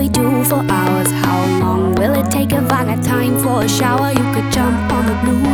do for hours? How long will it take if I got time for a shower? You could jump on the blue